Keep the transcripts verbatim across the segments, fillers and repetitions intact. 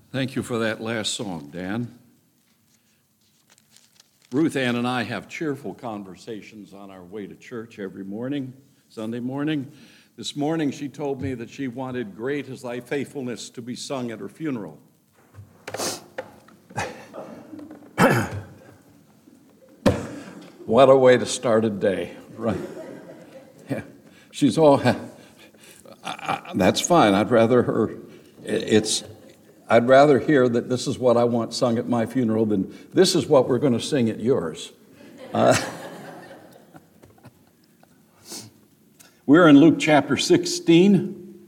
Thank you for that last song, Dan. Ruth Ann and I have cheerful conversations on our way to church every morning, Sunday morning. This morning she told me that she wanted "Great is Thy Faithfulness" to be sung at her funeral. What a way to start a day, right? Yeah. She's all, I, I, that's fine. I'd rather her, it's, I'd rather hear that this is what I want sung at my funeral than this is what we're going to sing at yours. Uh, we're in Luke chapter sixteen.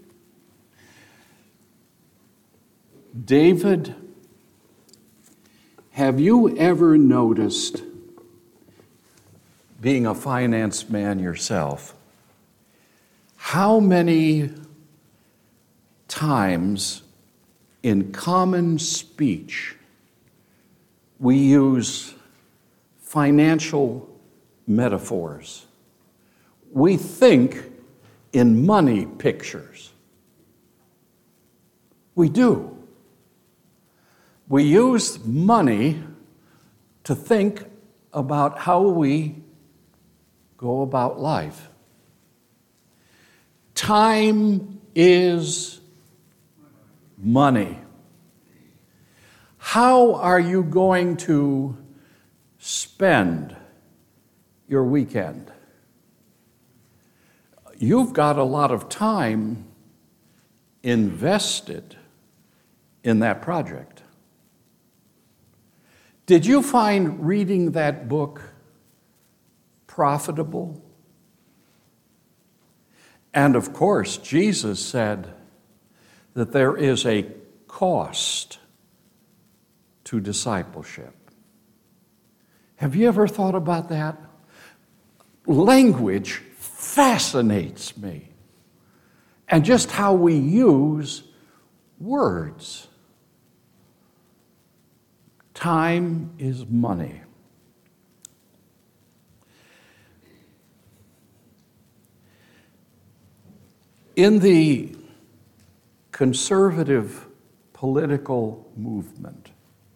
David, have you ever noticed, being a finance man yourself, how many times in common speech we use financial metaphors? We think in money pictures. We do. We use money to think about how we go about life. Time is money. How are you going to spend your weekend? You've got a lot of time invested in that project. Did you find reading that book profitable? And of course, Jesus said that there is a cost to discipleship. Have you ever thought about that? Language fascinates me, and just how we use words. Time is money. In the conservative political movement,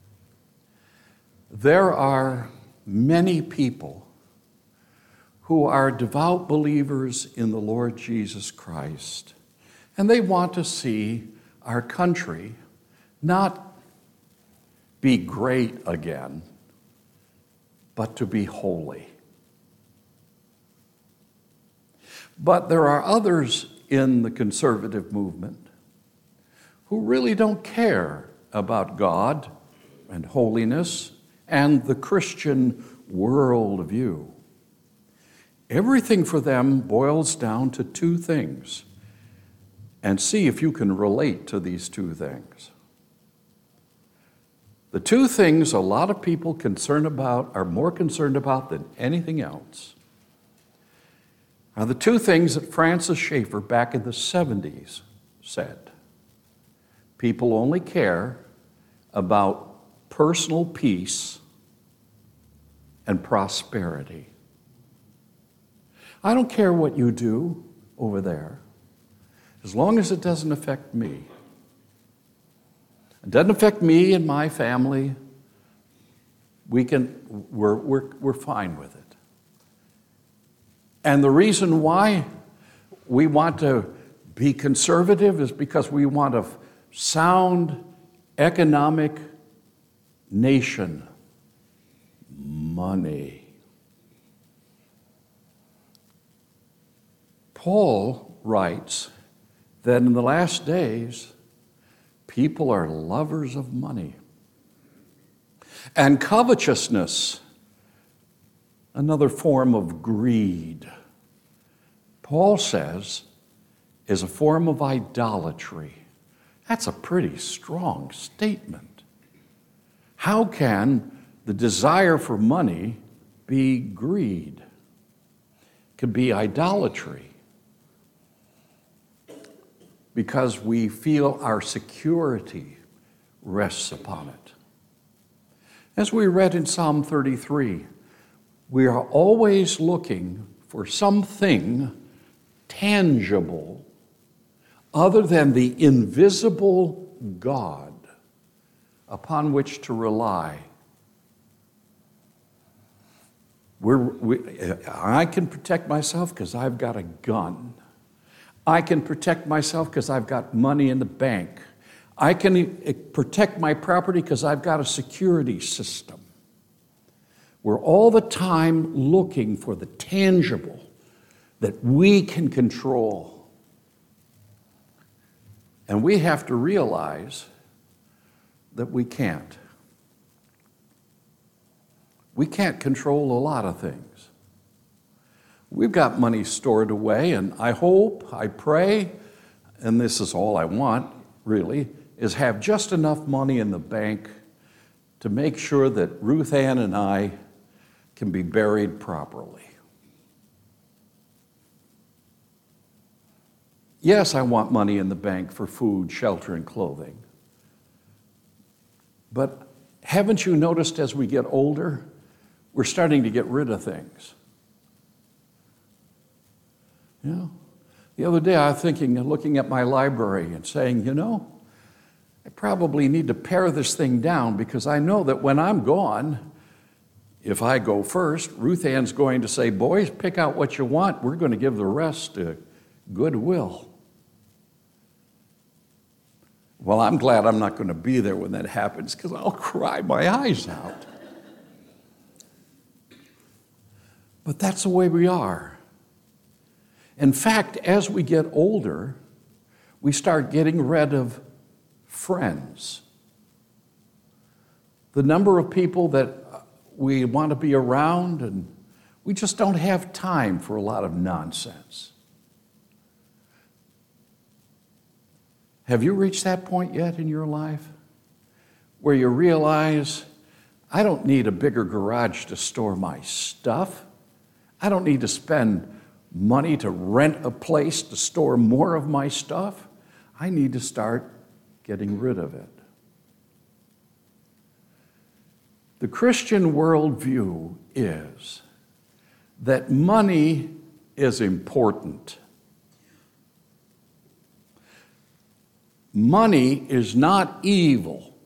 there are many people who are devout believers in the Lord Jesus Christ, and they want to see our country not be great again, but to be holy. But there are others in the conservative movement who really don't care about God and holiness and the Christian worldview. Everything for them boils down to two things, and see if you can relate to these two things. The two things a lot of people concerned about are more concerned about than anything else are the two things that Francis Schaeffer back in the seventies said. People only care about personal peace and prosperity. I don't care what you do over there, as long as it doesn't affect me. It doesn't affect me and my family. We can, we're, we're, we're fine with it. And the reason why we want to be conservative is because we want a sound economic nation. Money. Paul writes that in the last days, people are lovers of money. And covetousness, another form of greed, Paul says, is a form of idolatry. That's a pretty strong statement. How can the desire for money be greed? It could be idolatry, because we feel our security rests upon it. As we read in Psalm thirty-three, we are always looking for something tangible other than the invisible God upon which to rely. We're, we, I can protect myself because I've got a gun. I can protect myself because I've got money in the bank. I can protect my property because I've got a security system. We're all the time looking for the tangible that we can control. And we have to realize that we can't. We can't control a lot of things. We've got money stored away, and I hope, I pray, and this is all I want, really, is have just enough money in the bank to make sure that Ruth Ann and I can be buried properly. Yes, I want money in the bank for food, shelter, and clothing. But haven't you noticed as we get older, we're starting to get rid of things? You know, the other day I was thinking, looking at my library and saying, you know, I probably need to pare this thing down because I know that when I'm gone, if I go first, Ruth Ann's going to say, boys, pick out what you want. We're going to give the rest to Goodwill. Well, I'm glad I'm not going to be there when that happens because I'll cry my eyes out. But that's the way we are. In fact, as we get older, we start getting rid of friends. The number of people that we want to be around, and we just don't have time for a lot of nonsense. Have you reached that point yet in your life where you realize, I don't need a bigger garage to store my stuff. I don't need to spend money to rent a place to store more of my stuff. I need to start getting rid of it. The Christian worldview is that money is important. Money is not evil.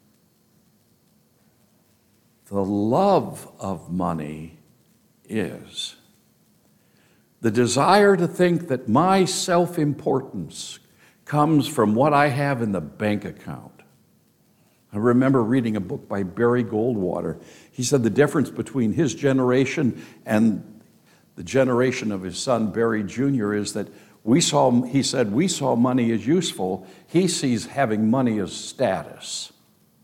The love of money is. The desire to think that my self-importance comes from what I have in the bank account. I remember reading a book by Barry Goldwater. He said the difference between his generation and the generation of his son, Barry Junior, is that we saw, he said, we saw money as useful. He sees having money as status.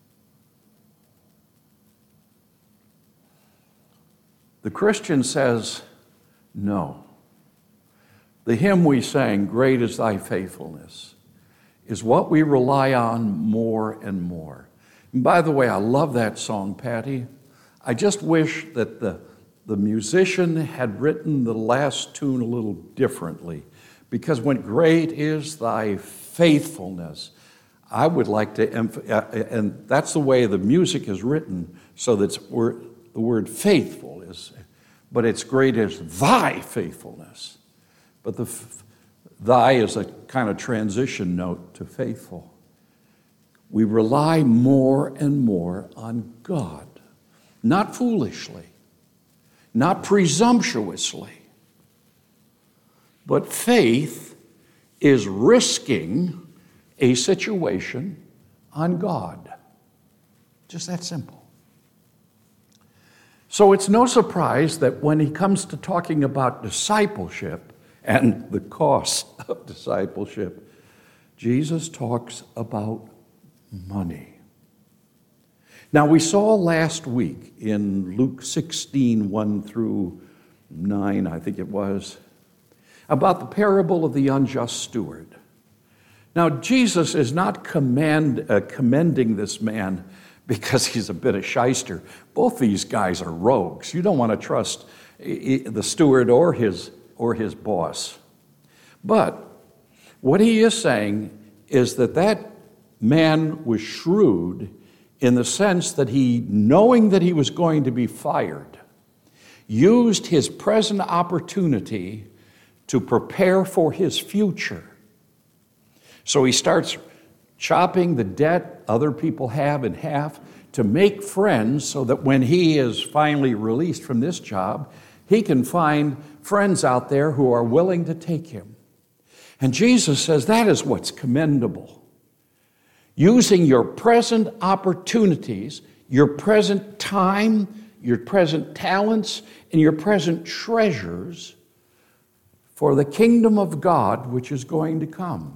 The Christian says, no. The hymn we sang, Great is Thy Faithfulness, is what we rely on more and more. And by the way, I love that song, Patty. I just wish that the, the musician had written the last tune a little differently. Because when great is thy faithfulness, I would like to emphasize, and that's the way the music is written, so that the word faithful is, but it's great is thy faithfulness. But the thy is a kind of transition note to faithful. We rely more and more on God, not foolishly, not presumptuously. But faith is risking a situation on God. Just that simple. So it's no surprise that when he comes to talking about discipleship and the cost of discipleship, Jesus talks about money. Now, we saw last week in Luke sixteen, one through nine, I think it was, about the parable of the unjust steward. Now, Jesus is not command, uh, commending this man because he's a bit of shyster. Both these guys are rogues. You don't want to trust the steward or his, or his boss. But what he is saying is that that man was shrewd in the sense that he, knowing that he was going to be fired, used his present opportunity to prepare for his future. So he starts chopping the debt other people have in half to make friends so that when he is finally released from this job, he can find friends out there who are willing to take him. And Jesus says that is what's commendable. Using your present opportunities, your present time, your present talents, and your present treasures for the kingdom of God which is going to come.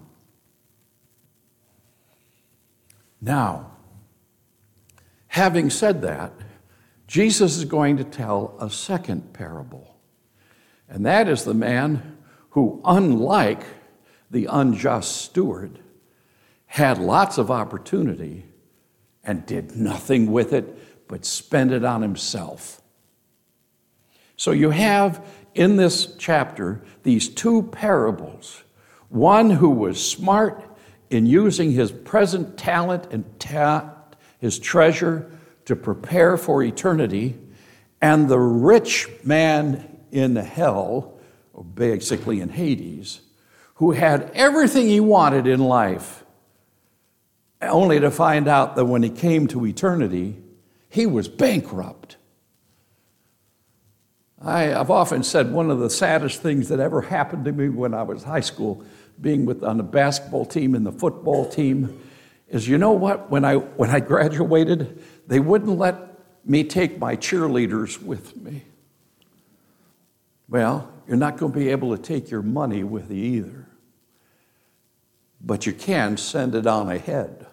Now, having said that, Jesus is going to tell a second parable. And that is the man who, unlike the unjust steward, had lots of opportunity and did nothing with it but spend it on himself. So you have in this chapter these two parables. One who was smart in using his present talent and ta- his treasure to prepare for eternity, and the rich man in hell, or basically in Hades, who had everything he wanted in life, only to find out that when he came to eternity, he was bankrupt. I, I've often said one of the saddest things that ever happened to me when I was high school, being with on the basketball team and the football team, is you know what? When I when I graduated, they wouldn't let me take my cheerleaders with me. Well, you're not going to be able to take your money with you either. But you can send it on ahead.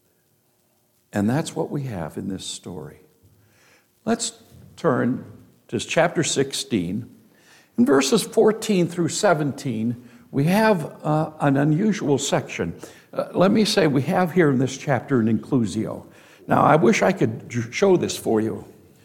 And that's what we have in this story. Let's turn to chapter sixteen. In verses fourteen through seventeen, we have uh, an unusual section. Uh, let me say we have here in this chapter an inclusio. Now, I wish I could show this for you.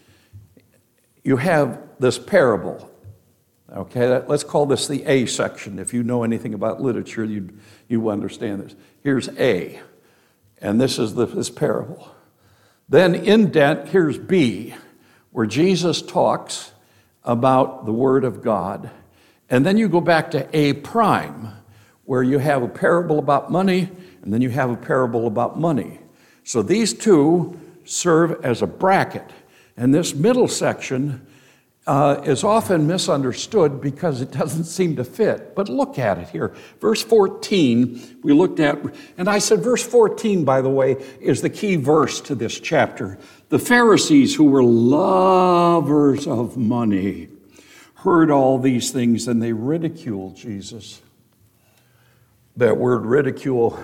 You have this parable. Okay, that, let's call this the A section. If you know anything about literature, you you understand this. Here's A, and this is the, this parable. Then indent, here's B, where Jesus talks about the Word of God. And then you go back to A prime, where you have a parable about money, and then you have a parable about money. So these two serve as a bracket. And this middle section uh, is often misunderstood because it doesn't seem to fit. But look at it here. Verse fourteen, we looked at, and I said verse fourteen, by the way, is the key verse to this chapter. The Pharisees, who were lovers of money, heard all these things and they ridiculed Jesus. That word ridicule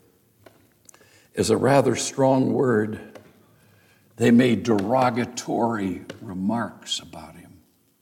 is a rather strong word. They made derogatory remarks about him.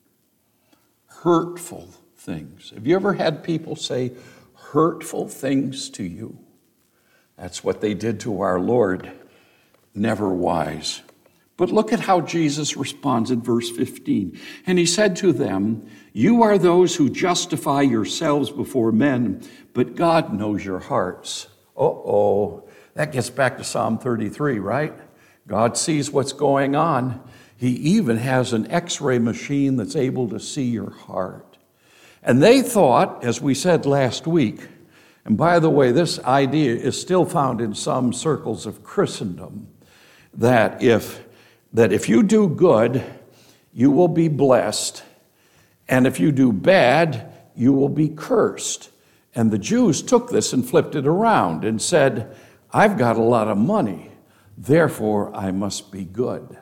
Hurtful things. Have you ever had people say hurtful things to you? That's what they did to our Lord. Never wise. But look at how Jesus responds in verse fifteen. And he said to them, "You are those who justify yourselves before men, but God knows your hearts." Uh-oh. That gets back to Psalm thirty-three, right? God sees what's going on. He even has an X-ray machine that's able to see your heart. And they thought, as we said last week, and by the way, this idea is still found in some circles of Christendom, that if that if you do good, you will be blessed, and if you do bad, you will be cursed. And the Jews took this and flipped it around and said, I've got a lot of money, therefore I must be good.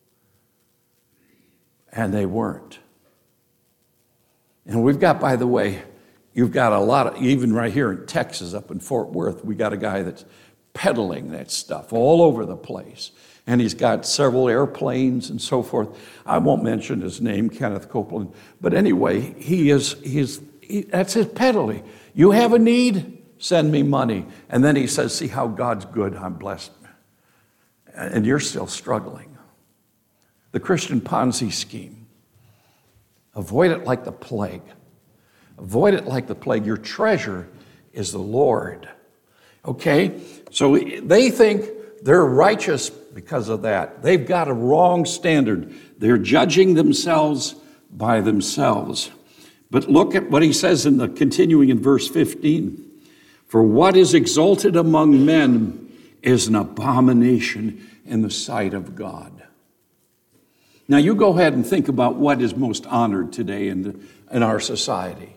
And they weren't. And we've got, by the way, you've got a lot of, even right here in Texas, up in Fort Worth, we got a guy that's peddling that stuff all over the place. And he's got several airplanes and so forth. I won't mention his name, Kenneth Copeland. But anyway, he is, he is he, that's his peddling. You have a need? Send me money. And then he says, see how God's good, I'm blessed. And you're still struggling. The Christian Ponzi scheme. Avoid it like the plague. Avoid it like the plague. Your treasure is the Lord. Okay? So they think they're righteous because of that. They've got a wrong standard. They're judging themselves by themselves. But look at what he says in the continuing in verse fifteen. For what is exalted among men is an abomination in the sight of God. Now you go ahead and think about what is most honored today in, the, in our society.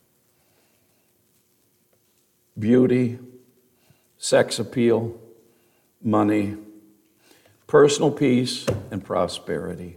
Beauty, sex appeal, money, personal peace, and prosperity.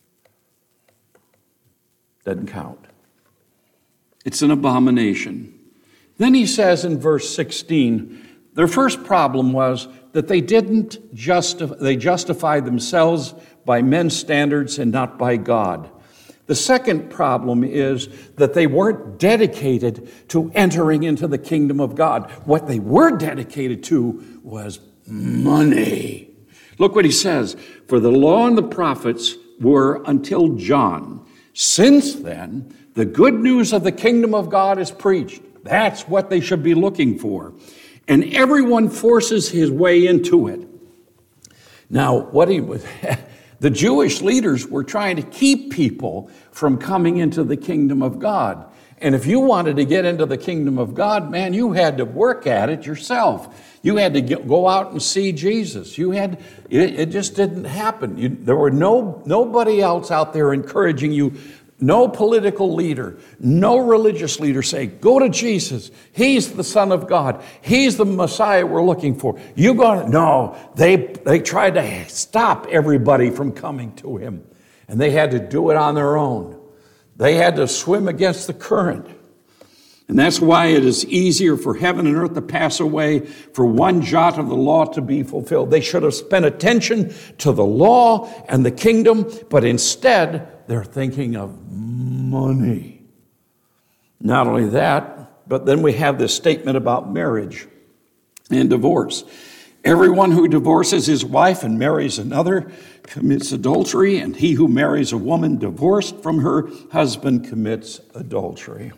Doesn't count. It's an abomination. Then he says in verse sixteen, their first problem was that they didn't justify, they justified themselves by men's standards and not by God. The second problem is that they weren't dedicated to entering into the kingdom of God. What they were dedicated to was money. Look what he says. For the law and the prophets were until John. Since then, the good news of the kingdom of God is preached. That's what they should be looking for. And everyone forces his way into it. Now, what he was, the Jewish leaders were trying to keep people from coming into the kingdom of God. And if you wanted to get into the kingdom of God, man, you had to work at it yourself. You had to get, go out and see Jesus. You had, it, it just didn't happen. You, there were no nobody else out there encouraging you. No political leader, no religious leader say, go to Jesus. He's the Son of God. He's the Messiah we're looking for. You go, no, they, they tried to stop everybody from coming to him. And they had to do it on their own. They had to swim against the current. And that's why it is easier for heaven and earth to pass away, for one jot of the law to be fulfilled. They should have spent attention to the law and the kingdom, but instead they're thinking of money. Not only that, but then we have this statement about marriage and divorce. Everyone who divorces his wife and marries another commits adultery, and he who marries a woman divorced from her husband commits adultery.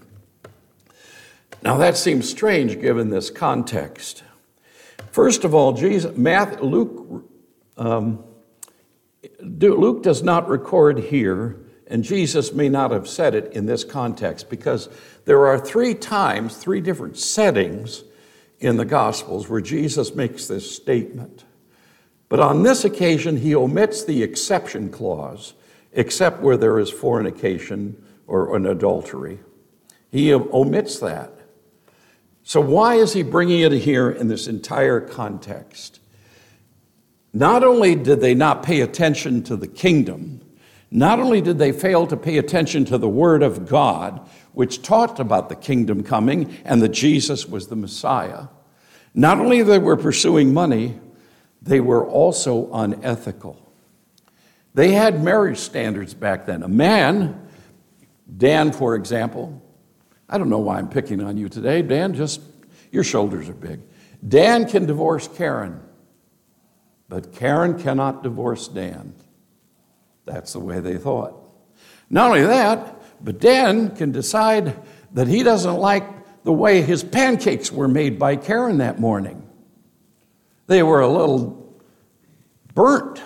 Now that seems strange given this context. First of all, Jesus, Matthew, Luke, um, Luke does not record here, and Jesus may not have said it in this context, because there are three times, three different settings in the Gospels where Jesus makes this statement. But on this occasion, he omits the exception clause, except where there is fornication or an adultery. He omits that. So why is he bringing it here in this entire context? Not only did they not pay attention to the kingdom, not only did they fail to pay attention to the word of God, which taught about the kingdom coming and that Jesus was the Messiah, not only they were pursuing money, they were also unethical. They had marriage standards back then. A man, Dan, for example, I don't know why I'm picking on you today. Dan, just, your shoulders are big. Dan can divorce Karen, but Karen cannot divorce Dan. That's the way they thought. Not only that, but Dan can decide that he doesn't like the way his pancakes were made by Karen that morning. They were a little burnt.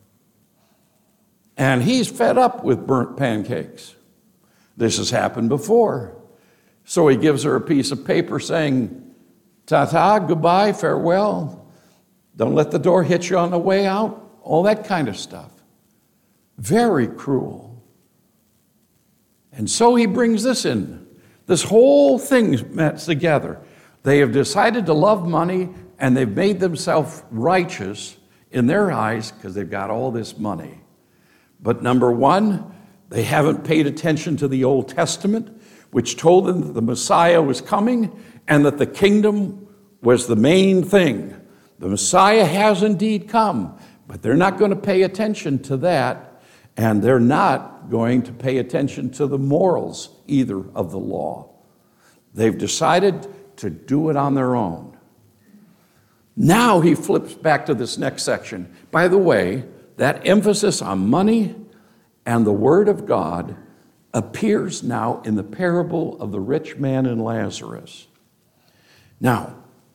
And he's fed up with burnt pancakes. This has happened before. So he gives her a piece of paper saying, ta-ta, goodbye, farewell. Don't let the door hit you on the way out. All that kind of stuff. Very cruel. And so he brings this in. This whole thing's met together. They have decided to love money, and they've made themselves righteous in their eyes because they've got all this money. But number one, they haven't paid attention to the Old Testament, which told them that the Messiah was coming and that the kingdom was the main thing. The Messiah has indeed come, but they're not going to pay attention to that, and they're not going to pay attention to the morals either of the law. They've decided to do it on their own. Now he flips back to this next section. By the way, that emphasis on money and the Word of God appears now in the parable of the rich man and Lazarus. Now,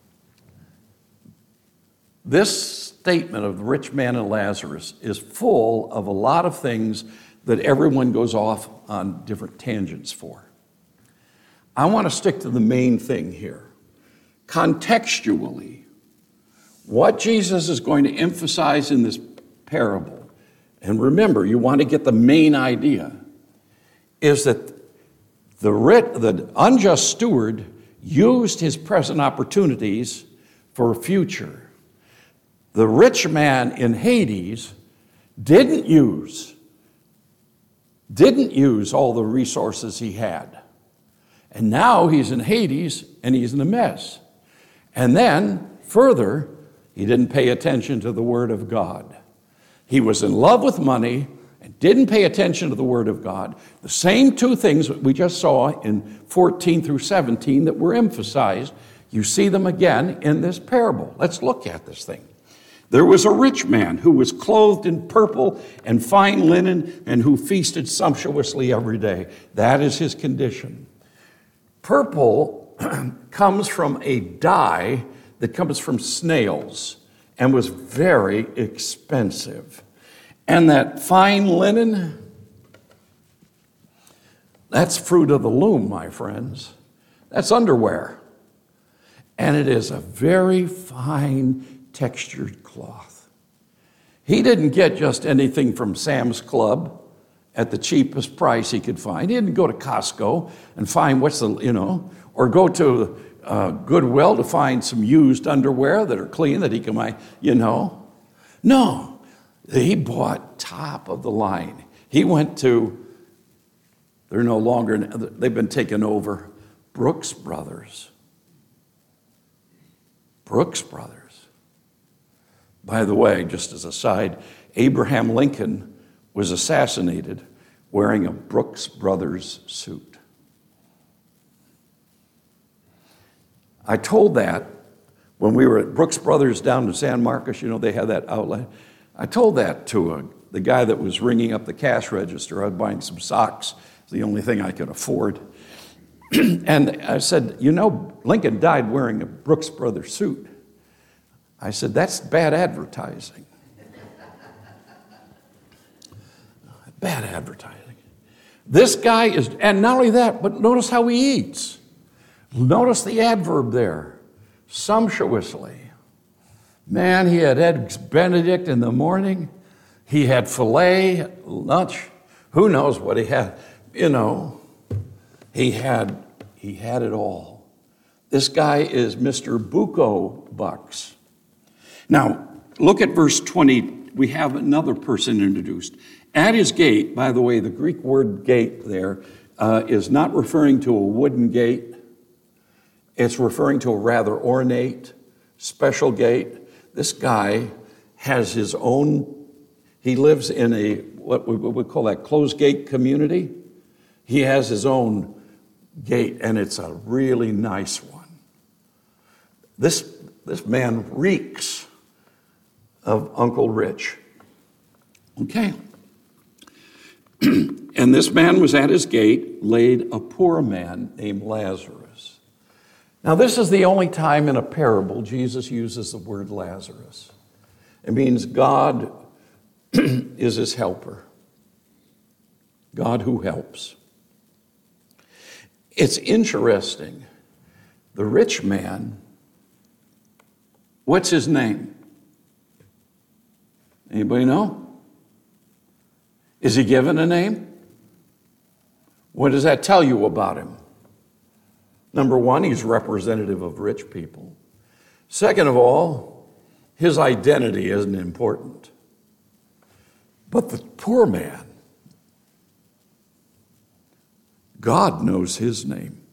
this statement of the rich man and Lazarus is full of a lot of things that everyone goes off on different tangents for. I want to stick to the main thing here. Contextually, what Jesus is going to emphasize in this parable, and remember, you want to get the main idea, is that the, writ, the unjust steward used his present opportunities for a future. The rich man in Hades didn't use, didn't use all the resources he had. And now he's in Hades and he's in a mess. And then, further, he didn't pay attention to the Word of God. He was in love with money and didn't pay attention to the Word of God. The same two things that we just saw in fourteen through seventeen that were emphasized, you see them again in this parable. Let's look at this thing. There was a rich man who was clothed in purple and fine linen and who feasted sumptuously every day. That is his condition. Purple comes from a dye that comes from snails and was very expensive. And that fine linen, that's fruit of the loom, my friends. That's underwear. And it is a very fine textured cloth. He didn't get just anything from Sam's Club at the cheapest price he could find. He didn't go to Costco and find what's the, you know, or go to uh, Goodwill to find some used underwear that are clean that he can buy, you know. No, he bought top of the line. He went to, they're no longer, they've been taken over, Brooks Brothers. Brooks Brothers. By the way, just as a side, Abraham Lincoln was assassinated wearing a Brooks Brothers suit. I told that when we were at Brooks Brothers down in San Marcos, you know, they had that outlet. I told that to a, the guy that was ringing up the cash register. I was buying some socks. It's the only thing I could afford. And I said, you know, Lincoln died wearing a Brooks Brothers suit. I said, that's bad advertising. Bad advertising. This guy is, and not only that, but notice how he eats. Notice the adverb there, sumptuously. Man, he had eggs Benedict in the morning. He had filet at lunch. Who knows what he had? You know, he had he had it all. This guy is Mister Buco Bucks. Now, look at verse twenty. We have another person introduced. At his gate, by the way, the Greek word gate there uh, is not referring to a wooden gate. It's referring to a rather ornate, special gate. This guy has his own, he lives in a, what we would call that closed gate community. He has his own gate, and it's a really nice one. This, this man reeks of Uncle Rich. Okay. And this man was at his gate, laid a poor man named Lazarus. Now, this is the only time in a parable Jesus uses the word Lazarus. It means God is his helper. God who helps. It's interesting. The rich man, what's his name? Anybody know? Is he given a name? What does that tell you about him? Number one, he's representative of rich people. Second of all, his identity isn't important. But the poor man, God knows his name.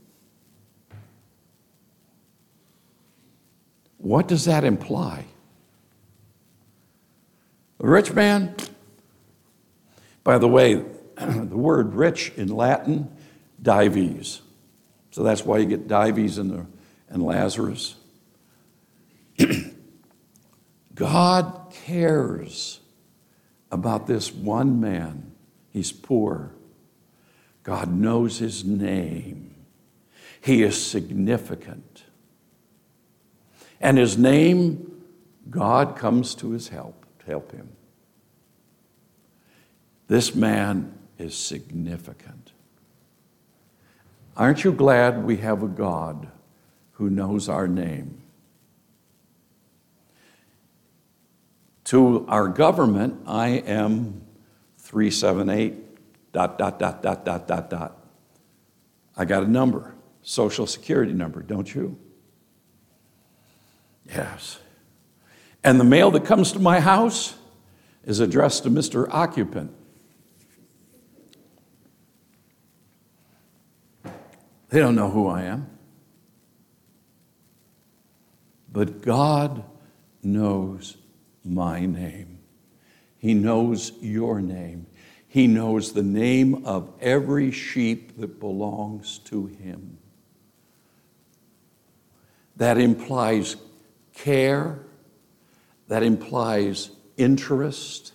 What does that imply? The rich man, by the way, the word rich in Latin, Dives. So that's why you get Dives and, the, and Lazarus. God cares about this one man. He's poor. God knows his name. He is significant. And his name, God comes to his help, to help him. This man is significant. Aren't you glad we have a God who knows our name. To our government, I am three seven eight, dot, dot, dot, dot, dot, dot, dot. I got a number, Social Security number, don't you? Yes. And the mail that comes to my house is addressed to Mister Occupant. They don't know who I am. But God knows my name. He knows your name. He knows the name of every sheep that belongs to him. That implies care. That implies interest.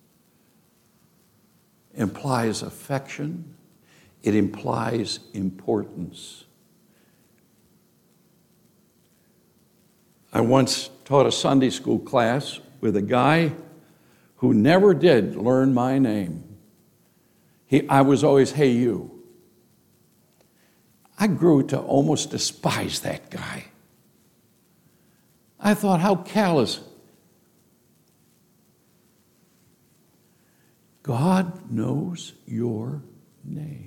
Implies affection. It implies importance. I once taught a Sunday school class with a guy who never did learn my name. He, I was always, hey, you. I grew to almost despise that guy. I thought, how callous. God knows your name.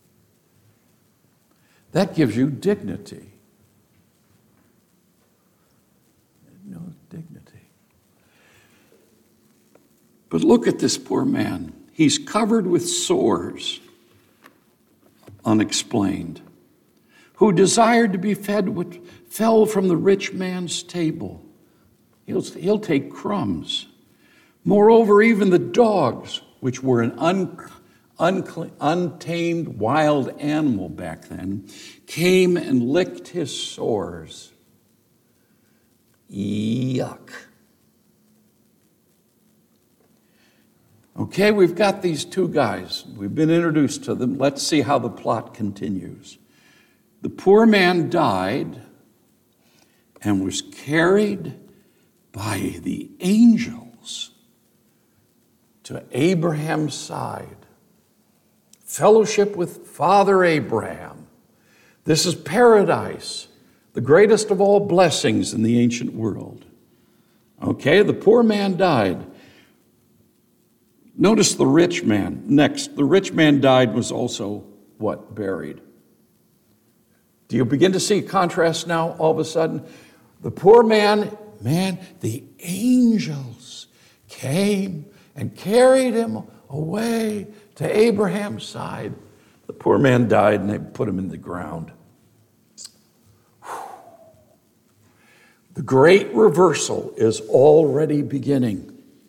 That gives you dignity. No dignity. But look at this poor man. He's covered with sores, unexplained, who desired to be fed what fell from the rich man's table. He'll, he'll take crumbs. Moreover, even the dogs, which were an un, unclean, untamed wild animal back then, came and licked his sores. Yuck. Okay, we've got these two guys. We've been introduced to them. Let's see how the plot continues. The poor man died and was carried by the angels to Abraham's side. Fellowship with Father Abraham. This is paradise, the greatest of all blessings in the ancient world. Okay, the poor man died. Notice the rich man. Next, the rich man died was also what? Buried. Do you begin to see contrast now all of a sudden? The poor man, man, the angels came and carried him away to Abraham's side. The poor man died and they put him in the ground. The great reversal is already beginning.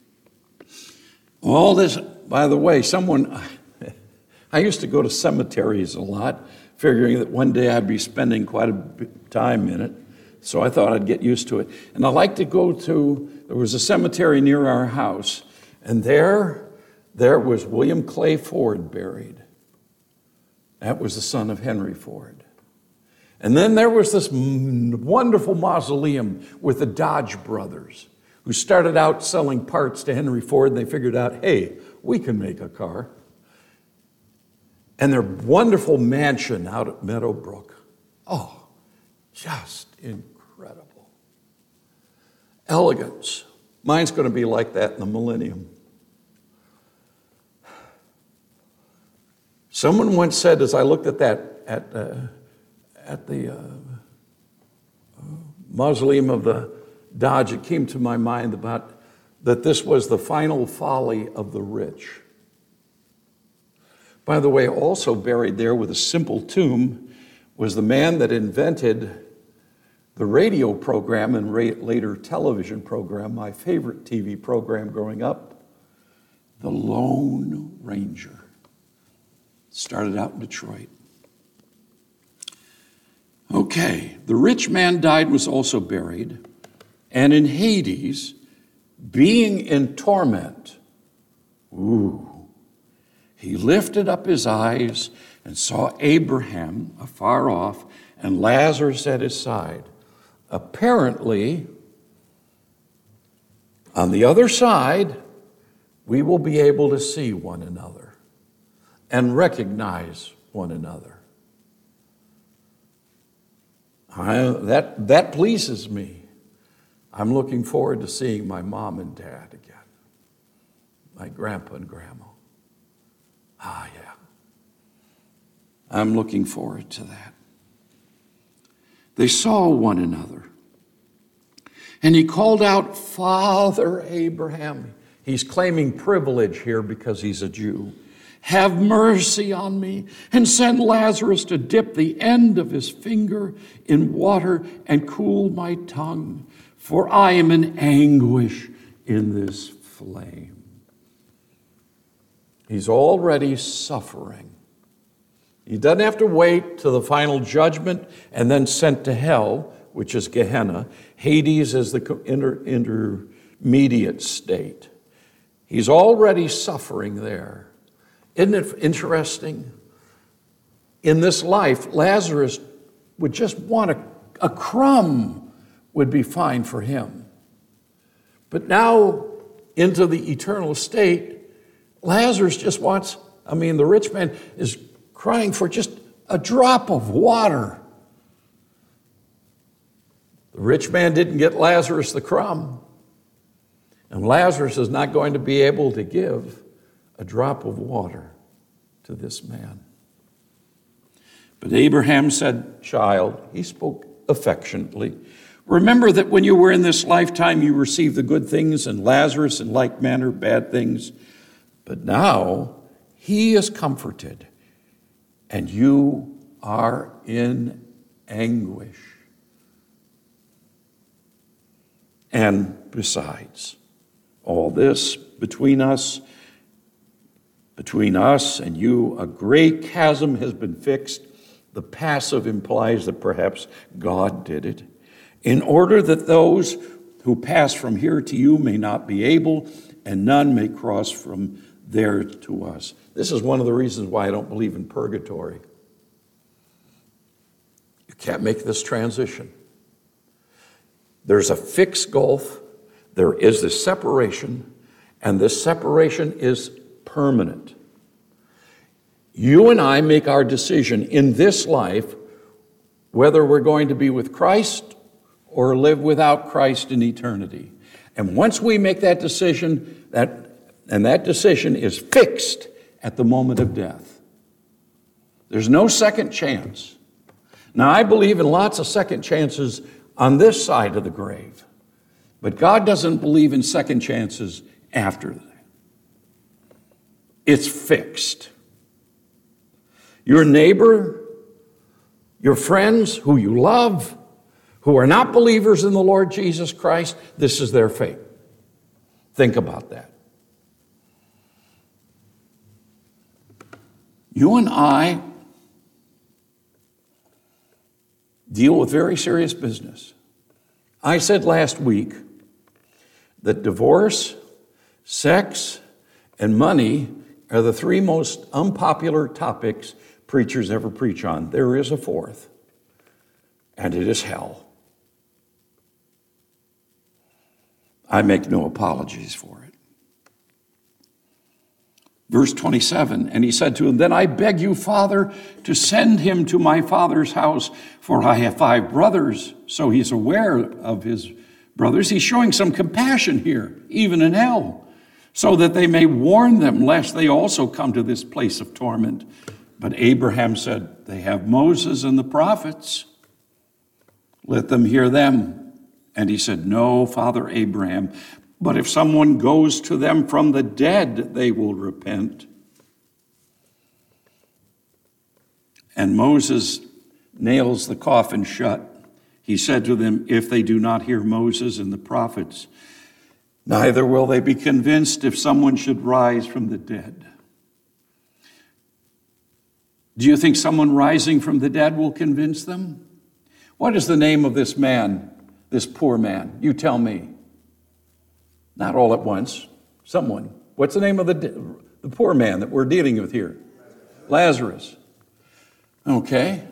All this, by the way, someone, I used to go to cemeteries a lot, figuring that one day I'd be spending quite a bit of time in it. So I thought I'd get used to it. And I like to go to, there was a cemetery near our house, and there, there was William Clay Ford buried. That was the son of Henry Ford. And then there was this wonderful mausoleum with the Dodge brothers, who started out selling parts to Henry Ford, and they figured out, hey, we can make a car. And their wonderful mansion out at Meadowbrook. Oh, just incredible. Elegance. Mine's going to be like that in the millennium. Someone once said, as I looked at that, at, uh, at the uh, mausoleum of the Dodge, it came to my mind about that this was the final folly of the rich. By the way, also buried there with a simple tomb was the man that invented the radio program and later television program, my favorite T V program growing up, The Lone Ranger. Started out in Detroit. Okay, the rich man died, was also buried. And in Hades, being in torment, ooh, he lifted up his eyes and saw Abraham afar off and Lazarus at his side. Apparently, on the other side, we will be able to see one another and recognize one another. I, that, that pleases me. I'm looking forward to seeing my mom and dad again, my grandpa and grandma. Ah, yeah. I'm looking forward to that. They saw one another. And he called out, Father Abraham. He's claiming privilege here because he's a Jew. Have mercy on me and send Lazarus to dip the end of his finger in water and cool my tongue, for I am in anguish in this flame. He's already suffering. He doesn't have to wait to the final judgment and then sent to hell, which is Gehenna. Hades is the inter- intermediate state. He's already suffering there. Isn't it interesting? In this life, Lazarus would just want a, a crumb would be fine for him. But now, into the eternal state, Lazarus just wants, I mean, the rich man is crying for just a drop of water. The rich man didn't get Lazarus the crumb. And Lazarus is not going to be able to give a drop of water to this man. But Abraham said, Child, he spoke affectionately, remember that when you were in this lifetime, you received the good things, and Lazarus in like manner bad things. But now he is comforted, and you are in anguish. And besides, all this between us, between us and you, a great chasm has been fixed. The passive implies that perhaps God did it, in order that those who pass from here to you may not be able, and none may cross from there to us. This is one of the reasons why I don't believe in purgatory. You can't make this transition. There's a fixed gulf. There is this separation, and this separation is permanent. You and I make our decision in this life whether we're going to be with Christ or live without Christ in eternity. And once we make that decision, that and that decision is fixed at the moment of death. There's no second chance. Now, I believe in lots of second chances on this side of the grave, but God doesn't believe in second chances after that. It's fixed. Your neighbor, your friends who you love, who are not believers in the Lord Jesus Christ, this is their fate. Think about that. You and I deal with very serious business. I said last week that divorce, sex, and money are the three most unpopular topics preachers ever preach on. There is a fourth, and it is hell. I make no apologies for it. Verse twenty-seven, and he said to him, Then I beg you, Father, to send him to my father's house, for I have five brothers. So he's aware of his brothers. He's showing some compassion here, even in hell, so that they may warn them, lest they also come to this place of torment. But Abraham said, They have Moses and the prophets. Let them hear them. And he said, No, Father Abraham, but if someone goes to them from the dead, they will repent. And Moses nails the coffin shut. He said to them, If they do not hear Moses and the prophets, neither will they be convinced if someone should rise from the dead. Do you think someone rising from the dead will convince them? What is the name of this man, this poor man? You tell me. Not all at once. Someone. What's the name of the, the poor man that we're dealing with here? Lazarus. Okay.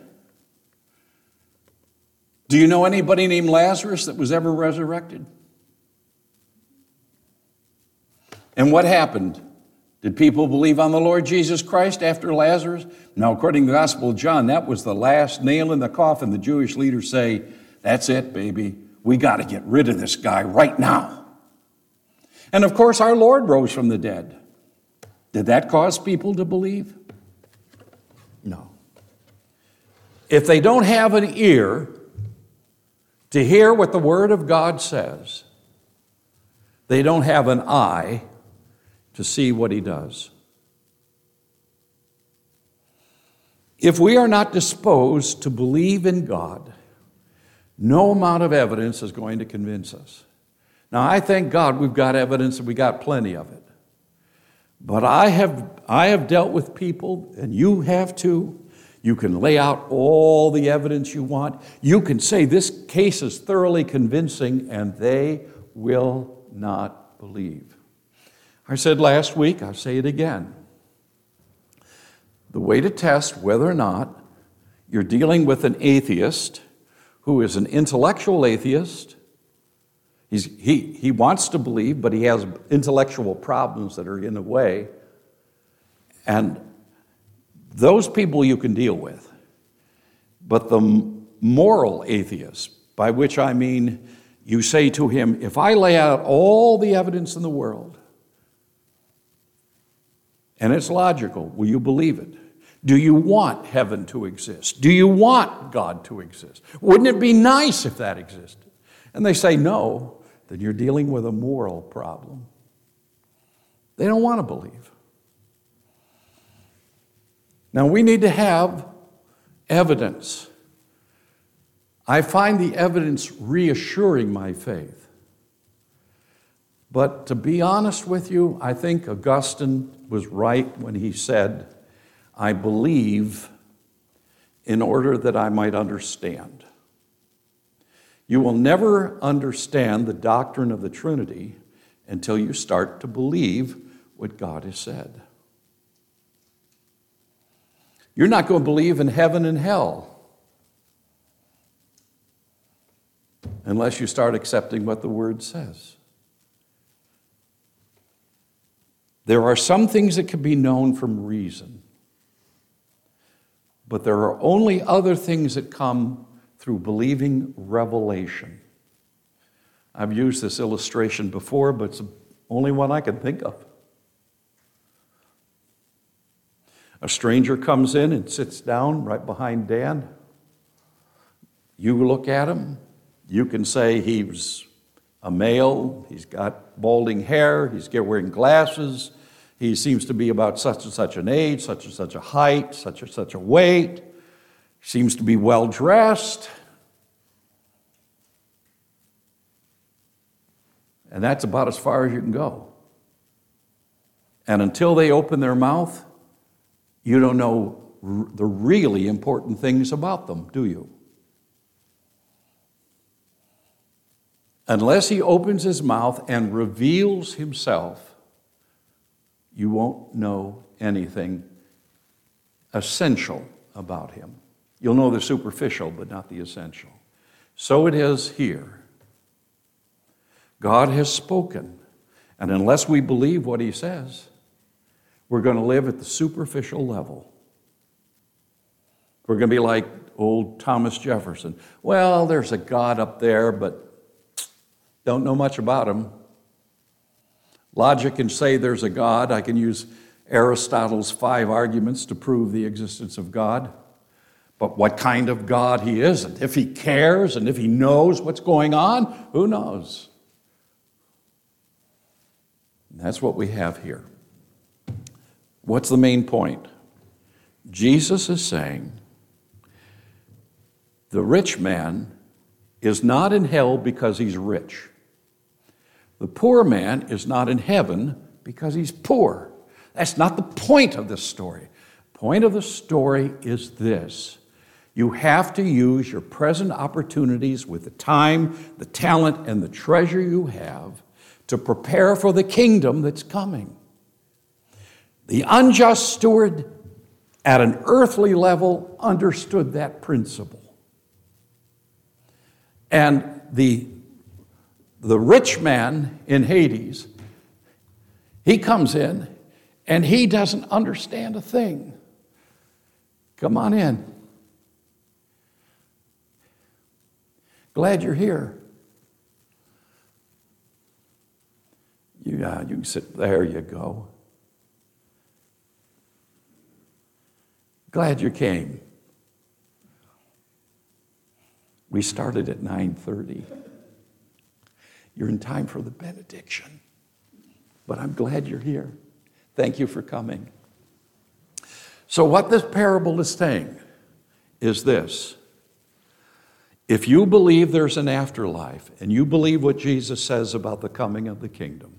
Do you know anybody named Lazarus that was ever resurrected? And what happened? Did people believe on the Lord Jesus Christ after Lazarus? Now, according to the Gospel of John, that was the last nail in the coffin. The Jewish leaders say, that's it, baby. We got to get rid of this guy right now. And of course, our Lord rose from the dead. Did that cause people to believe? No. If they don't have an ear to hear what the Word of God says, they don't have an eye to see what He does. If we are not disposed to believe in God, no amount of evidence is going to convince us. Now, I thank God we've got evidence and we got plenty of it. But I have, I have dealt with people, and you have too. You can lay out all the evidence you want. You can say this case is thoroughly convincing, and they will not believe. I said last week, I'll say it again. The way to test whether or not you're dealing with an atheist who is an intellectual atheist, he's, he, he wants to believe, but he has intellectual problems that are in the way, and those people you can deal with. But the moral atheist, by which I mean you say to him, if I lay out all the evidence in the world, and it's logical, will you believe it? Do you want heaven to exist? Do you want God to exist? Wouldn't it be nice if that existed? And they say no, then you're dealing with a moral problem. They don't want to believe. Now, we need to have evidence. I find the evidence reassuring my faith. But to be honest with you, I think Augustine was right when he said, I believe in order that I might understand. You will never understand the doctrine of the Trinity until you start to believe what God has said. You're not going to believe in heaven and hell unless you start accepting what the Word says. There are some things that can be known from reason, but there are only other things that come through believing revelation. I've used this illustration before, but it's the only one I can think of. A stranger comes in and sits down right behind Dan. You look at him. You can say he's a male. He's got balding hair. He's wearing glasses. He seems to be about such and such an age, such and such a height, such and such a weight. He seems to be well dressed. And that's about as far as you can go. And until they open their mouth, you don't know r- the really important things about them, do you? Unless he opens his mouth and reveals himself, you won't know anything essential about him. You'll know the superficial, but not the essential. So it is here. God has spoken, and unless we believe what he says, we're going to live at the superficial level. We're going to be like old Thomas Jefferson. Well, there's a God up there, but don't know much about him. Logic can say there's a God. I can use Aristotle's five arguments to prove the existence of God. But what kind of God he is, and if he cares, and if he knows what's going on, who knows? And that's what we have here. What's the main point? Jesus is saying the rich man is not in hell because he's rich. The poor man is not in heaven because he's poor. That's not the point of this story. The point of the story is this. You have to use your present opportunities with the time, the talent, and the treasure you have to prepare for the kingdom that's coming. The unjust steward at an earthly level understood that principle. And the, the rich man in Hades, he comes in And he doesn't understand a thing. Come on in. Glad you're here. You, uh, you can sit, there you go. Glad you came. We started at nine thirty. You're in time for the benediction. But I'm glad you're here. Thank you for coming. So what this parable is saying is this. If you believe there's an afterlife, and you believe what Jesus says about the coming of the kingdom,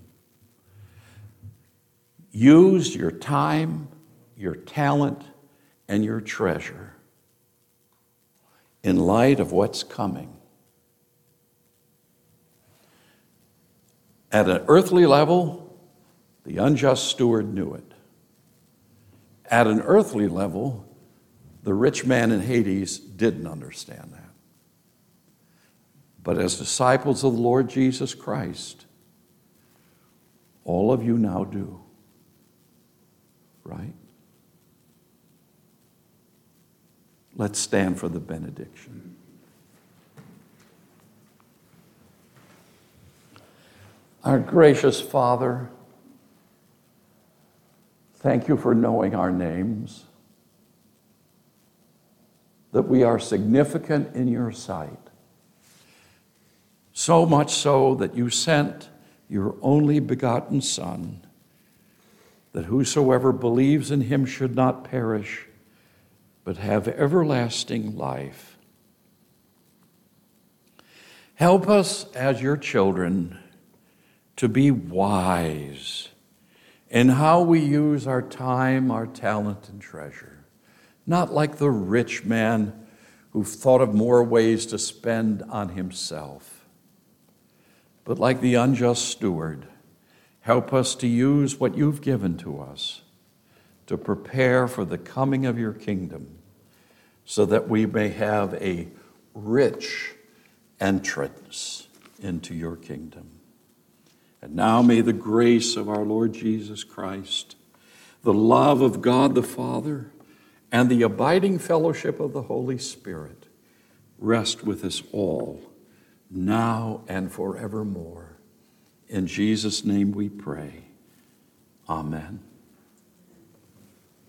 use your time, your talent, and your treasure in light of what's coming. At an earthly level, the unjust steward knew it. At an earthly level, the rich man in Hades didn't understand that. But as disciples of the Lord Jesus Christ, all of you now do. Right? Let's stand for the benediction. Our gracious Father, thank you for knowing our names, that we are significant in your sight. So much so that you sent your only begotten Son, that whosoever believes in him should not perish, but have everlasting life. Help us as your children to be wise in how we use our time, our talent, and treasure. Not like the rich man who thought of more ways to spend on himself, but like the unjust steward. Help us to use what you've given to us to prepare for the coming of your kingdom, so that we may have a rich entrance into your kingdom. And now may the grace of our Lord Jesus Christ, the love of God the Father, and the abiding fellowship of the Holy Spirit rest with us all, now and forevermore. In Jesus' name we pray. Amen.